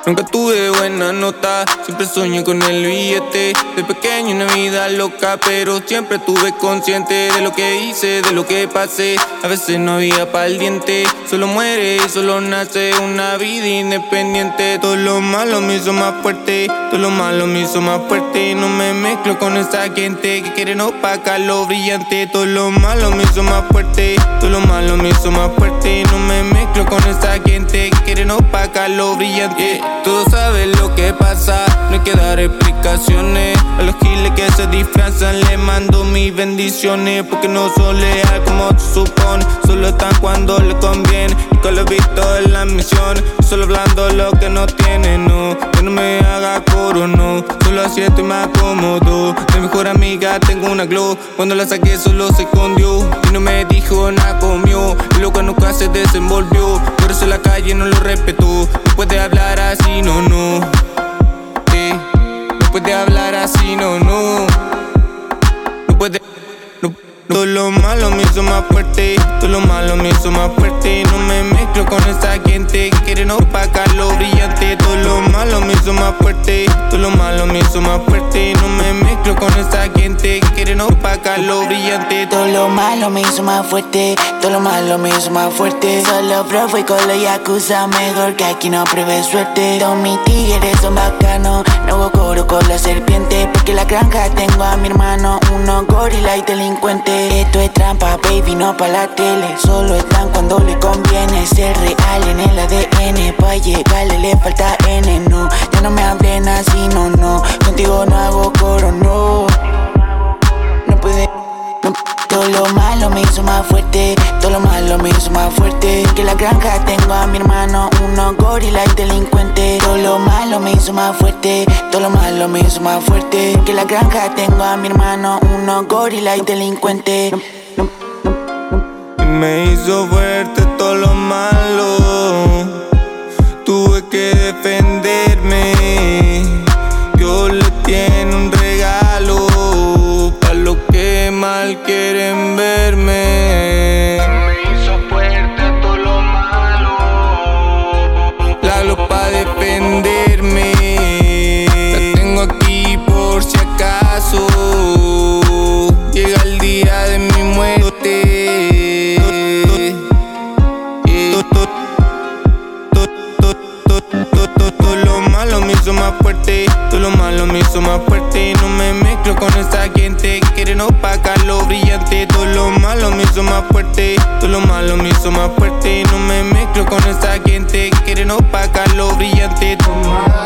Nunca tuve buena nota, siempre soñé con el billete. De pequeño una vida loca, pero siempre estuve consciente de lo que hice, de lo que pasé. A veces no había pa'l diente, solo muere y solo nace una vida independiente. Todo lo malo me hizo más fuerte, todo lo malo me hizo más fuerte. No me mezclo con esa gente que quieren opacar lo brillante. Todo lo malo me hizo más fuerte, todo lo malo me hizo más fuerte. No me mezclo con esa gente que quieren opacar lo brillante. Todos saben lo que pasa, no hay que dar explicaciones. A los giles que se disfrazan le mando mis bendiciones, porque no son leal como tú supones. Solo están cuando les conviene, y con lo visto en la misión. Solo hablando lo que no tienen, no. Que no me haga coro, no. Solo así estoy más cómodo. Mi mejor amiga tengo una glow, cuando la saqué solo se escondió y no me dijo nada, comió. Y loca nunca se desenvolvió, por eso la calle no lo respetó. No puede hablar así, no, no. No puede hablar así, no, no. No puede, no. Todo lo malo me hizo más fuerte, todo lo malo me hizo más fuerte. No me mezclo con esa gente que quieren opacar lo brillante. Todo lo malo me hizo más fuerte, todo lo malo me hizo más fuerte. No me mezclo con esa gente que quieren opacar lo brillante. Todo lo malo me hizo más fuerte, todo lo malo me hizo más fuerte. Solo profe con los yakuza, mejor que aquí no pruebe suerte. Todos mis tigres son bacanos, no hago coro con la serpiente, porque la granja tengo a mi hermano, unos gorila y delincuentes. Esto es trampa, baby, no pa' la tele. Solo están cuando les conviene. Ser real en el ADN, pa' llegarle le falta N, no. Ya no me hablen así, no, no. Contigo no hago coro, no. No puede, no. Todo lo malo me hizo más fuerte, todo lo malo me hizo más fuerte. Que la granja tengo a mi hermano, unos gorila y delincuentes. Todo lo malo me hizo más fuerte, todo lo malo me hizo más fuerte. Que la granja tengo a mi hermano, unos gorila y delincuentes. Me hizo fuerte todo lo malo, tuve que defenderme. Dios le tiene un regalo pa' los que mal quieren verme. Me hizo fuerte todo lo malo, La luz pa' defenderme, la tengo aquí por si acaso llega el día de mi muerte. Todo lo malo me hizo más fuerte, todo lo malo me hizo más fuerte. No me mezclo con esa gente que quieren opacar lo brillante. Todo lo malo me hizo más fuerte, todo lo malo me hizo más fuerte. No me mezclo con esa gente que quieren opacar lo brillante.